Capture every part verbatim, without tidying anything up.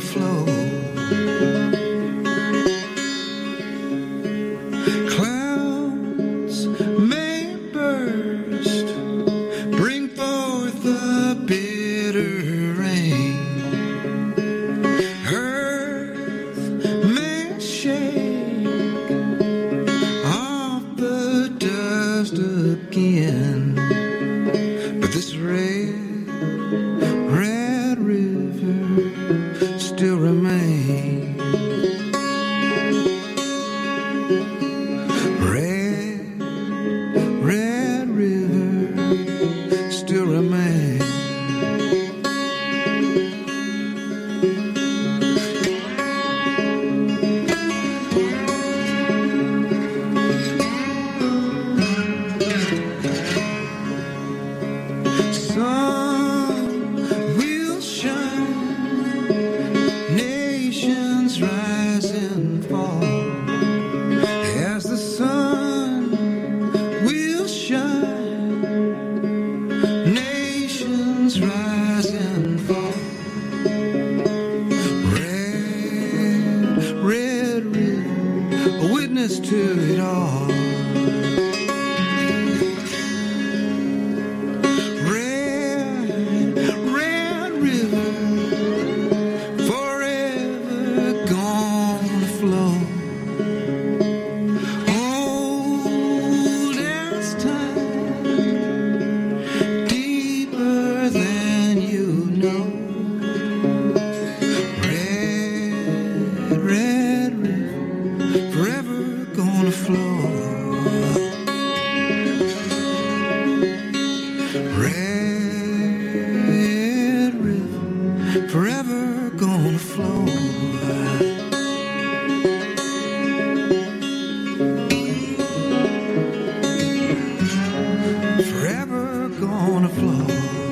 flow. Clouds may burst, bring forth the bitter rain. Earth may shake off the dust again, but this red, red river still remains. Red, red river still remains. Sun will shine, nations rise and fall. As the sun will shine, nations rise and fall. Red, red river, a witness to it all. Red, red river, forever gonna flow. Old as time, deeper than you know. Red, red river, forever gonna flow. Red river, forever gonna flow. Forever gonna flow.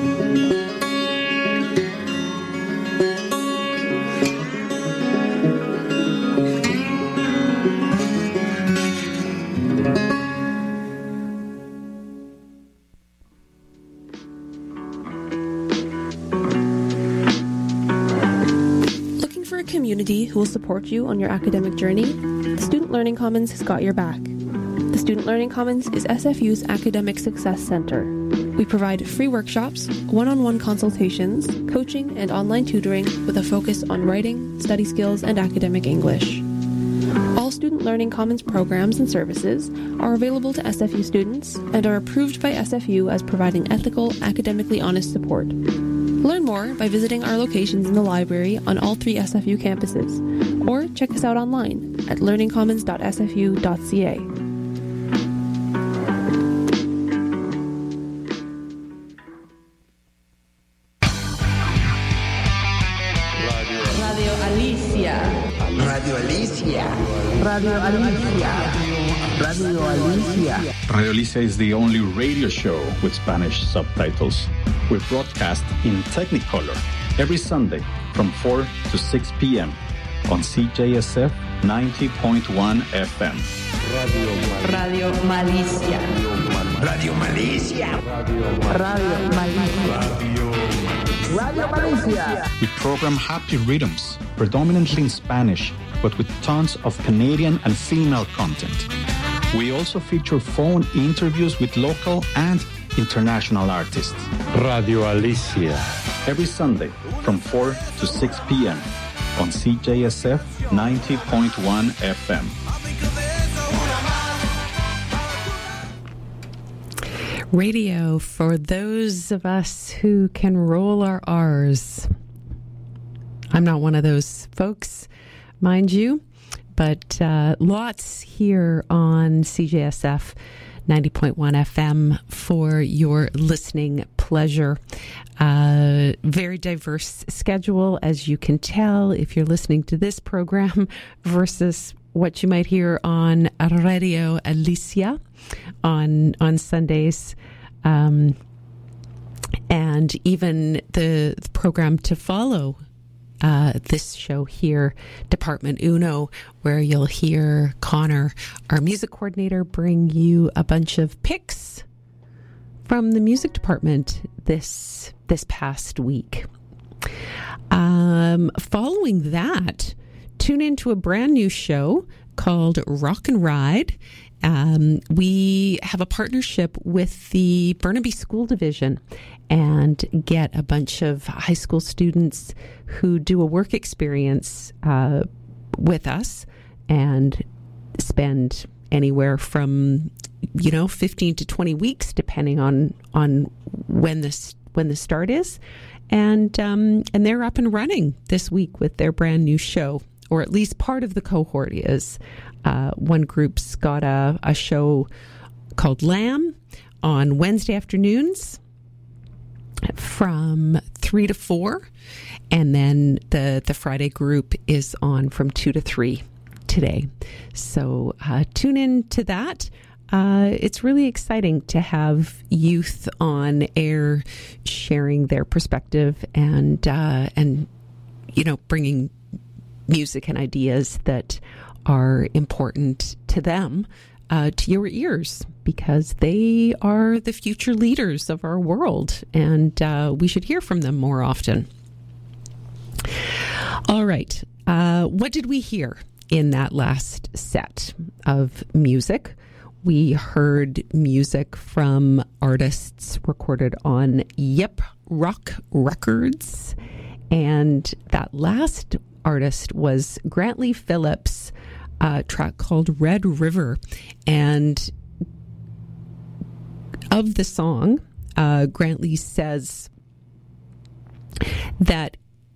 Looking for a community who will support you on your academic journey? The Student Learning Commons has got your back. The Student Learning Commons is S F U's Academic Success Center. We provide free workshops, one-on-one consultations, coaching, and online tutoring with a focus on writing, study skills, and academic English. All Student Learning Commons programs and services are available to S F U students and are approved by S F U as providing ethical, academically honest support. Learn more by visiting our locations in the library on all three S F U campuses, or check us out online at learning commons dot s f u dot c a. Radio Alicia. Radio Alicia. Radio Alicia. Radio Alicia. Radio Alicia is the only radio show with Spanish subtitles. We broadcast in Technicolor every Sunday from four to six p.m. on C J S F ninety point one F M. Radio Malicia. Radio Malicia. Radio Malicia. Radio Malicia. We program happy rhythms, predominantly in Spanish, but with tons of Canadian and female content. We also feature phone interviews with local and international artists. Radio Alicia. Every Sunday from four to six p.m. on C J S F ninety point one F M. Radio for those of us who can roll our R's. I'm not one of those folks, mind you, but uh, lots here on C J S F ninety point one F M for your listening pleasure. Uh, very diverse schedule, as you can tell if you're listening to this program versus what you might hear on Radio Alicia on on Sundays, um, and even the, the program to follow uh, this show here, Department Uno, where you'll hear Connor, our music coordinator, bring you a bunch of picks from the music department this this past week. Um, following that, tune into a brand new show called Rock and Ride. Um, we have a partnership with the Burnaby School Division and get a bunch of high school students who do a work experience uh, with us and spend anywhere from, you know, fifteen to twenty weeks, depending on on when this when the start is. And um, and they're up and running this week with their brand new show, or at least part of the cohort is. Uh, one group's got a, a show called Lamb on Wednesday afternoons from three to four. And then the, the Friday group is on from two to three today. So uh, tune in to that. Uh, it's really exciting to have youth on air sharing their perspective and, uh, and you know, bringing music and ideas that are important to them, uh, to your ears, because they are the future leaders of our world, and uh, we should hear from them more often. All right. Uh, what did we hear in that last set of music? We heard music from artists recorded on Yep Rock Records, and that last artist was Grantley Phillips, a track called Red River. And of the song, uh, Grantley says that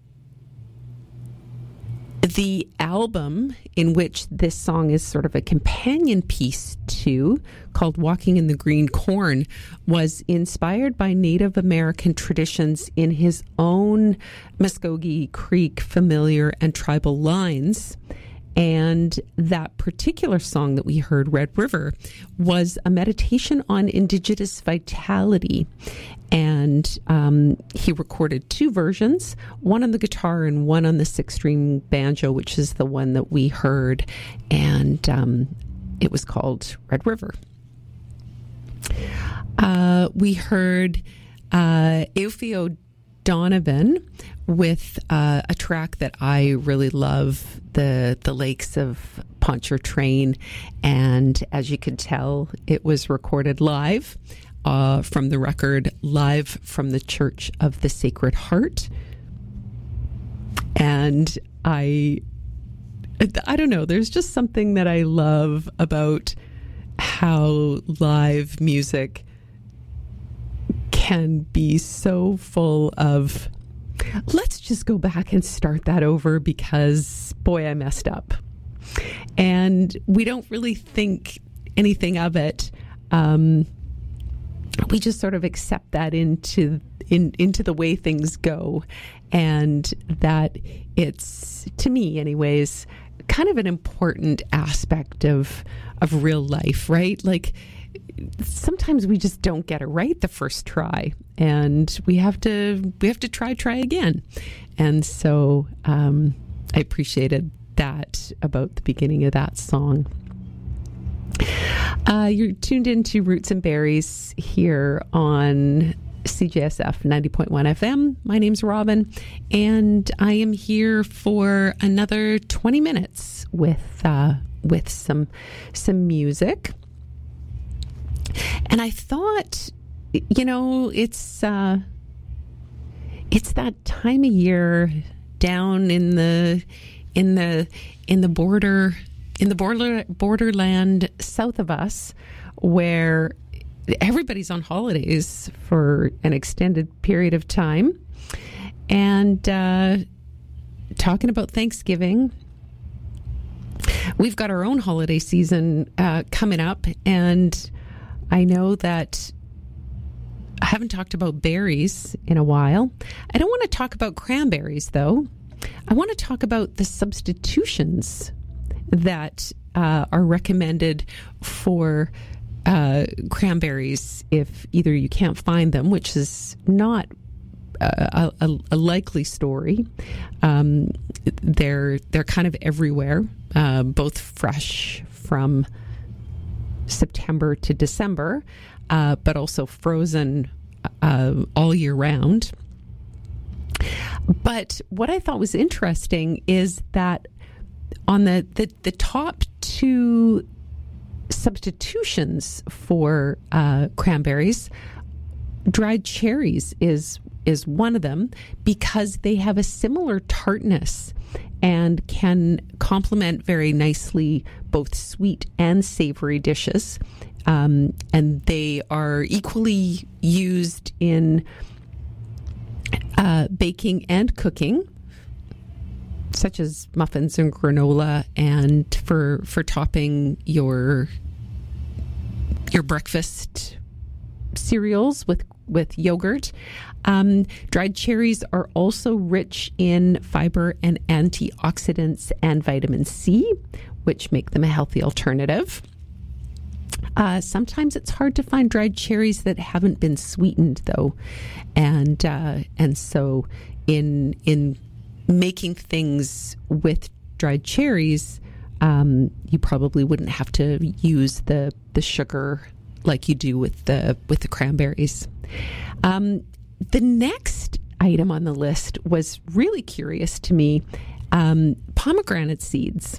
the album in which this song is sort of a companion piece to, called Walking in the Green Corn, was inspired by Native American traditions in his own Muskogee Creek familiar and tribal lines. And that particular song that we heard, Red River, was a meditation on Indigenous vitality. And um, he recorded two versions, one on the guitar and one on the six-string banjo, which is the one that we heard. And um, it was called Red River. Uh, we heard uh, Eufy O'Donovan with uh, a track that I really love, the the Lakes of Pontchartrain. And as you could tell, it was recorded live uh, from the record Live from the Church of the Sacred Heart. And I, I don't know, there's just something that I love about how live music can be so full of, let's just go back and start that over because, boy, I messed up. And we don't really think anything of it. Um, we just sort of accept that into in, into the way things go. And that it's, to me anyways, kind of an important aspect of of real life, right? Like, sometimes we just don't get it right the first try, and we have to we have to try try again. And so um, I appreciated that about the beginning of that song. Uh, you're tuned into Roots and Berries here on C J S F ninety point one F M. My name's Robin, and I am here for another twenty minutes with uh, with some some music. And I thought, you know, it's uh, it's that time of year down in the in the in the border in the border borderland south of us, where everybody's on holidays for an extended period of time, and uh, talking about Thanksgiving. We've got our own holiday season uh, coming up, and I know that I haven't talked about berries in a while. I don't want to talk about cranberries, though. I want to talk about the substitutions that uh, are recommended for uh, cranberries if either you can't find them, which is not a, a, a likely story. Um, they're they're kind of everywhere, uh, both fresh from September to December, uh, but also frozen uh, all year round. But what I thought was interesting is that on the, the, the top two substitutions for uh, cranberries, dried cherries is is one of them, because they have a similar tartness and can complement very nicely both sweet and savory dishes. Um, and they are equally used in uh, baking and cooking, such as muffins and granola, and for for topping your your breakfast cereals with with yogurt. Um, dried cherries are also rich in fiber and antioxidants and vitamin C, which make them a healthy alternative. Uh, sometimes it's hard to find dried cherries that haven't been sweetened, though, and uh, and so in in making things with dried cherries, um, you probably wouldn't have to use the the sugar like you do with the with the cranberries. Um, the next item on the list was really curious to me: um, pomegranate seeds.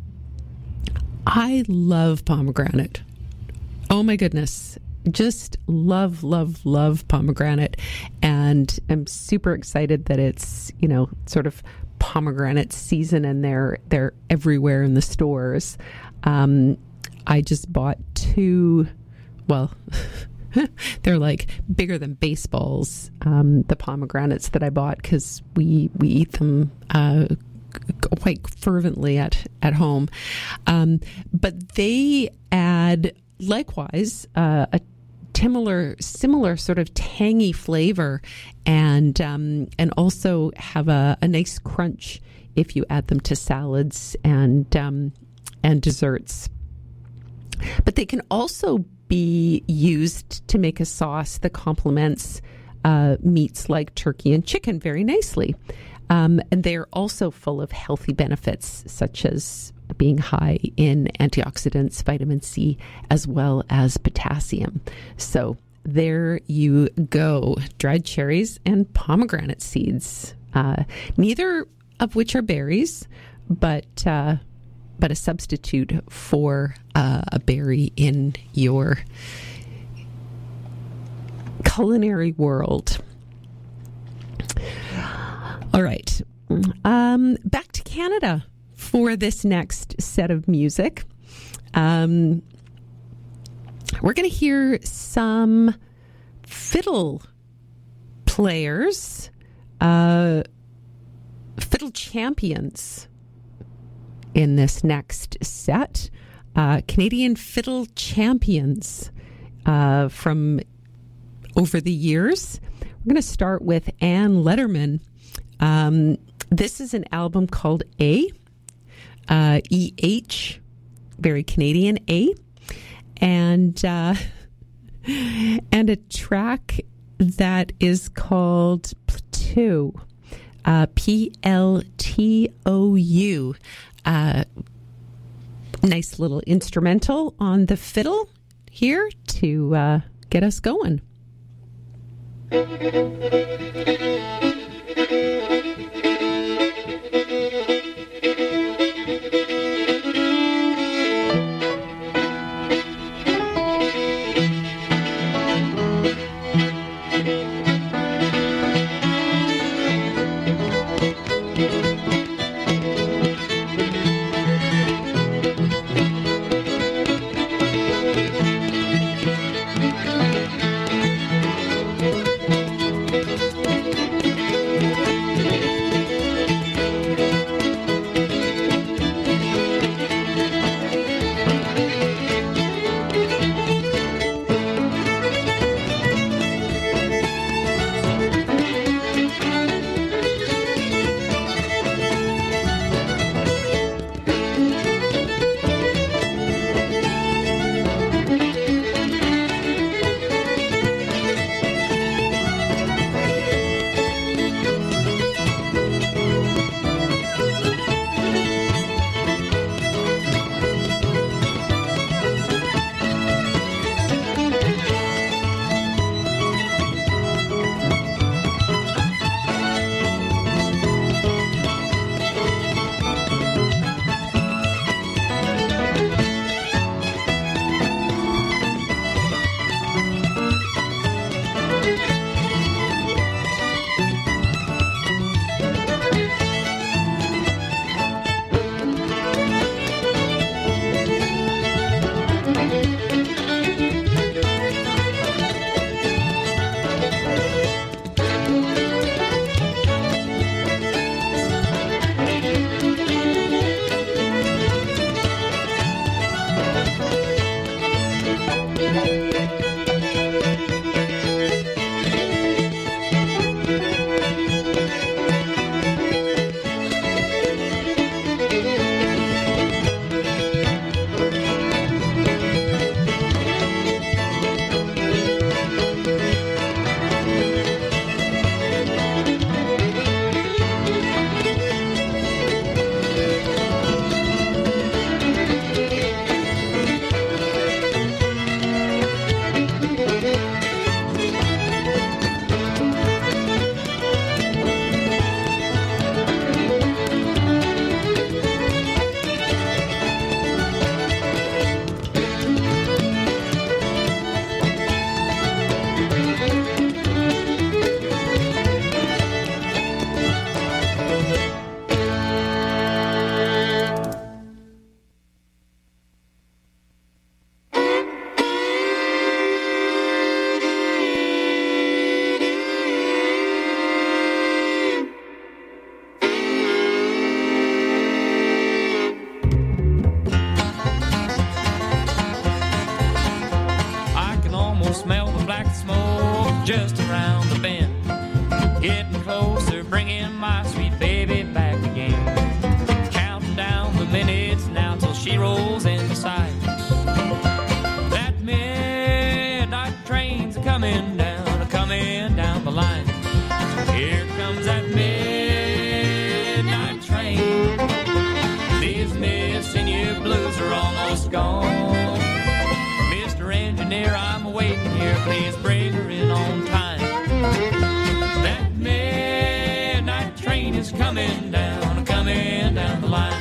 I love pomegranate. Oh my goodness. Just love, love, love pomegranate. And I'm super excited that it's, you know, sort of pomegranate season and they're, they're everywhere in the stores. Um, I just bought two, well, they're like bigger than baseballs, um, the pomegranates that I bought, because we, we eat them uh, quite fervently at, at home. Um, but they add, likewise, uh, a similar, similar sort of tangy flavor, and um, and also have a, a nice crunch if you add them to salads and um, and desserts. But they can also be used to make a sauce that complements uh, meats like turkey and chicken very nicely. Um, and they're also full of healthy benefits, such as being high in antioxidants, vitamin C, as well as potassium. So there you go, dried cherries and pomegranate seeds, uh, neither of which are berries, but uh, but a substitute for uh, a berry in your culinary world. All right, um, back to Canada for this next set of music. Um, we're going to hear some fiddle players, uh, fiddle champions in this next set. Uh, Canadian fiddle champions uh, from over the years. We're going to start with Ann Letterman. Um, this is an album called A. Uh, E H, very Canadian, A, and uh, and a track that is called Plateau, uh, P L T O U. Uh, nice little instrumental on the fiddle here to uh, get us going. gone. Mister Engineer, I'm waiting here, please bring her in on time. That midnight train is coming down, coming down the line.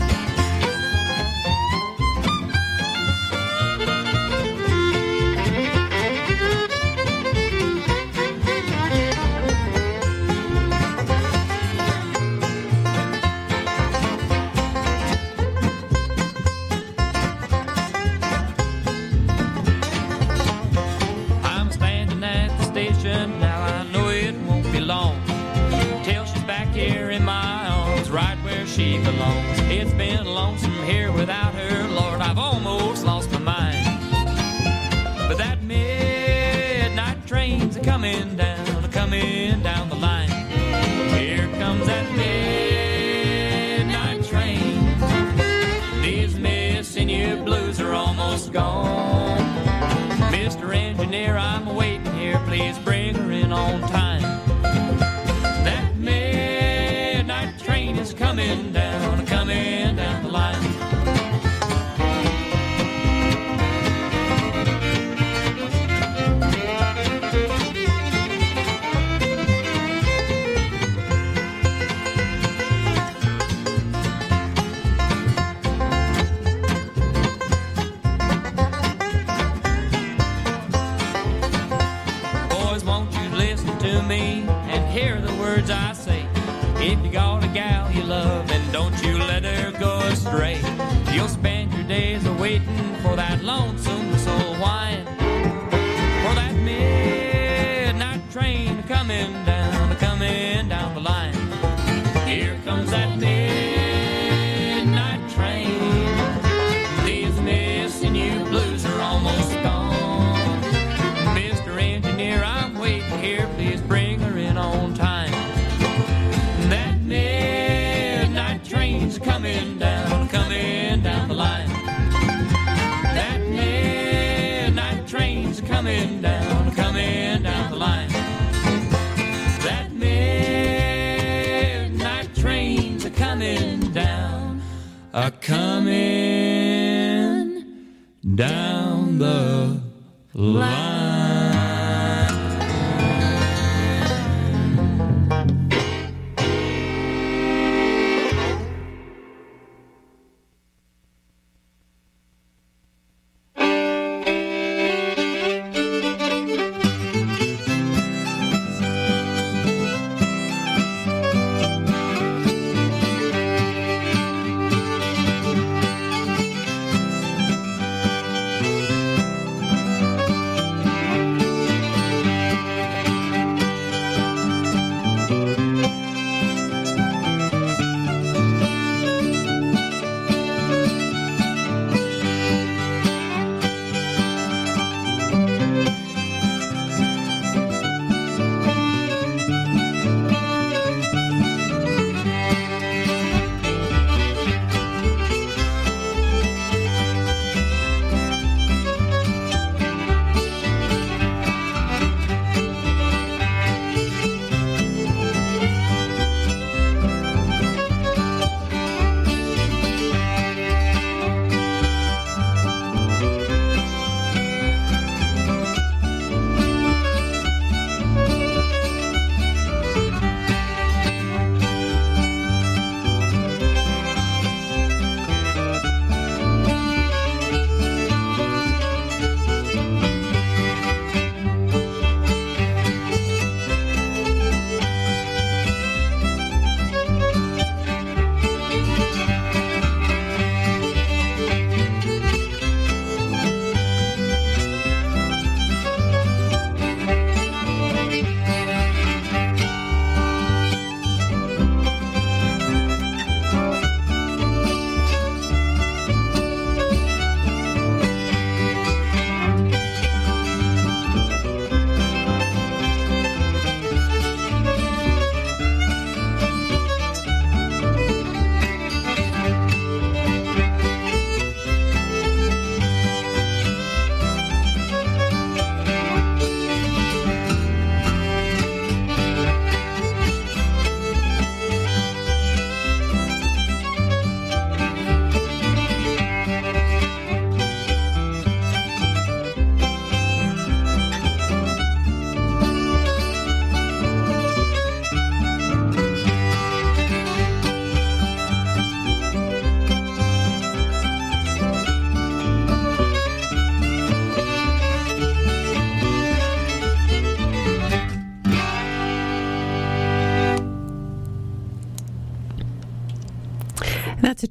She belongs. It's been lonesome here without her, Lord, I've almost lost my mind. But that midnight train's a coming down, a coming down the line. Here comes that midnight train. These missing you blues are almost gone. Mister Engineer, I'm waiting here, please bring her in on time. That midnight train is coming down, coming down the line. Boys, won't you listen to me and hear the words I say? If you got a gal you love, and don't you let her go astray. You'll spend your days a-waiting for that lonesome soul whine, for that midnight train coming down, coming down the line. Here comes that midnight train. These missing you blues are almost gone. Mister Engineer, I'm waiting here, please bring her in on time. That midnight train's coming down, coming down the line. That midnight train's coming down, coming down the line. That midnight train's a coming down, a coming down the line.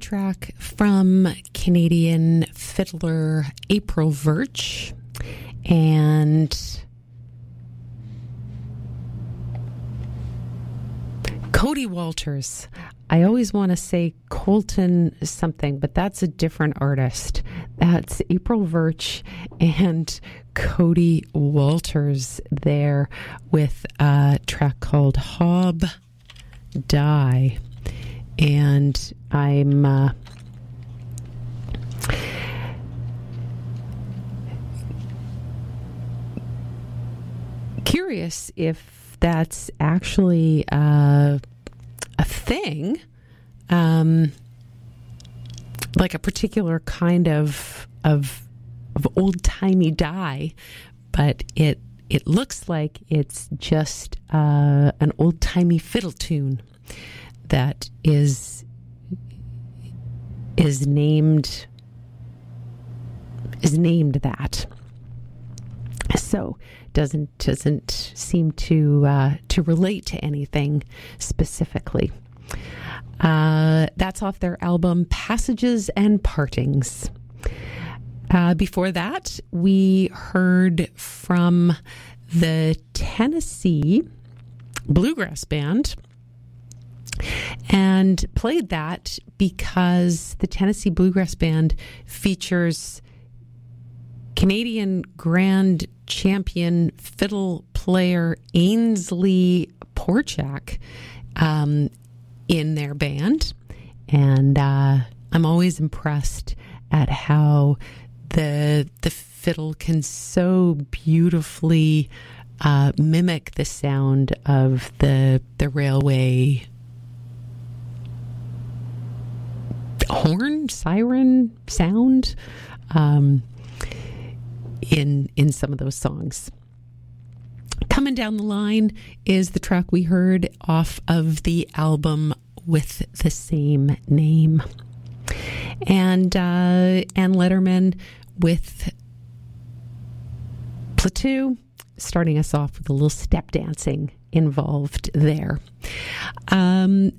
track from Canadian fiddler April Virch, and Cody Walters. I always want to say Colton something, but that's a different artist. That's April Virch and Cody Walters there with a track called Hob Die. And I'm uh, curious if that's actually uh, a thing, um, like a particular kind of of of old timey die, but it it looks like it's just uh, an old timey fiddle tune that is is named is named that. So doesn't doesn't seem to uh, to relate to anything specifically. Uh, that's off their album Passages and Partings. Uh, before that, we heard from the Tennessee Bluegrass Band, and played that because the Tennessee Bluegrass Band features Canadian Grand Champion fiddle player Ainsley Porchak um, in their band. And uh, I'm always impressed at how the the fiddle can so beautifully uh, mimic the sound of the the railway horn, siren sound um, in in some of those songs. Coming down the line is the track we heard off of the album with the same name. And uh, Ann Letterman with Plateau, starting us off with a little step dancing involved there. Um,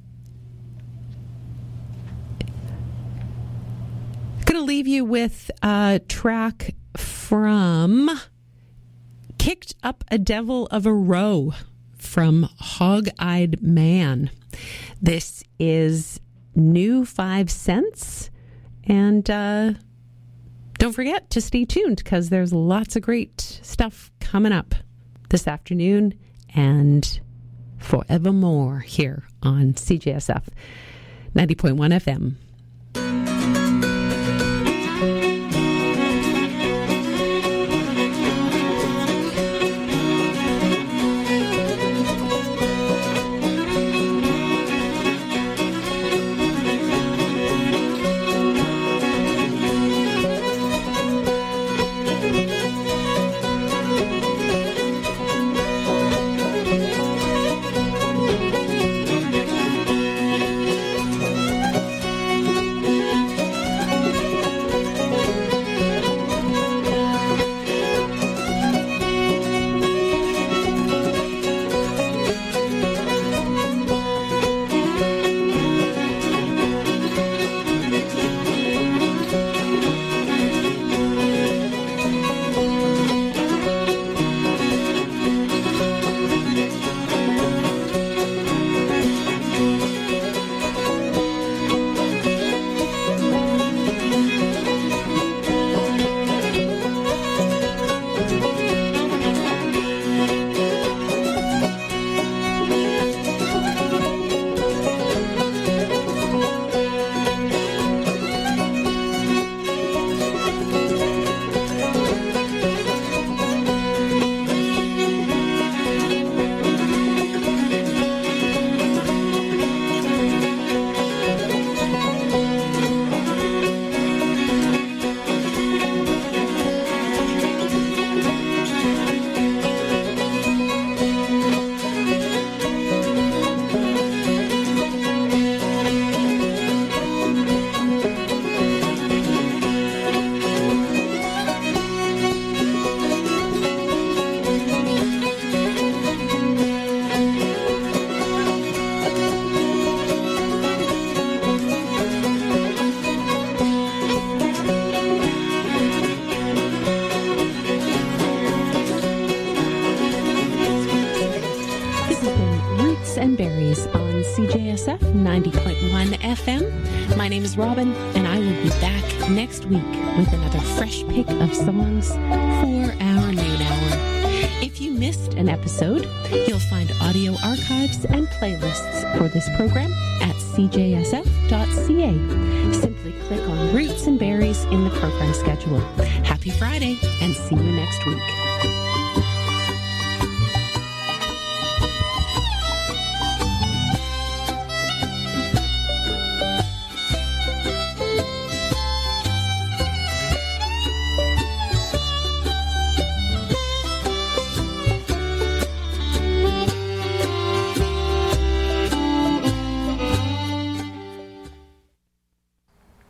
going to leave you with a track from Kicked Up a Devil of a Row from Hog-Eyed Man. This is new five cents, and uh, don't forget to stay tuned because there's lots of great stuff coming up this afternoon and forevermore here on C J S F ninety point one F M. name is Robin, and I will be back next week with another fresh pick of songs for our noon hour. If you missed an episode, you'll find audio archives and playlists for this program at c j s f dot c a. Simply click on Roots and Berries in the program schedule. Happy Friday, and see you next week.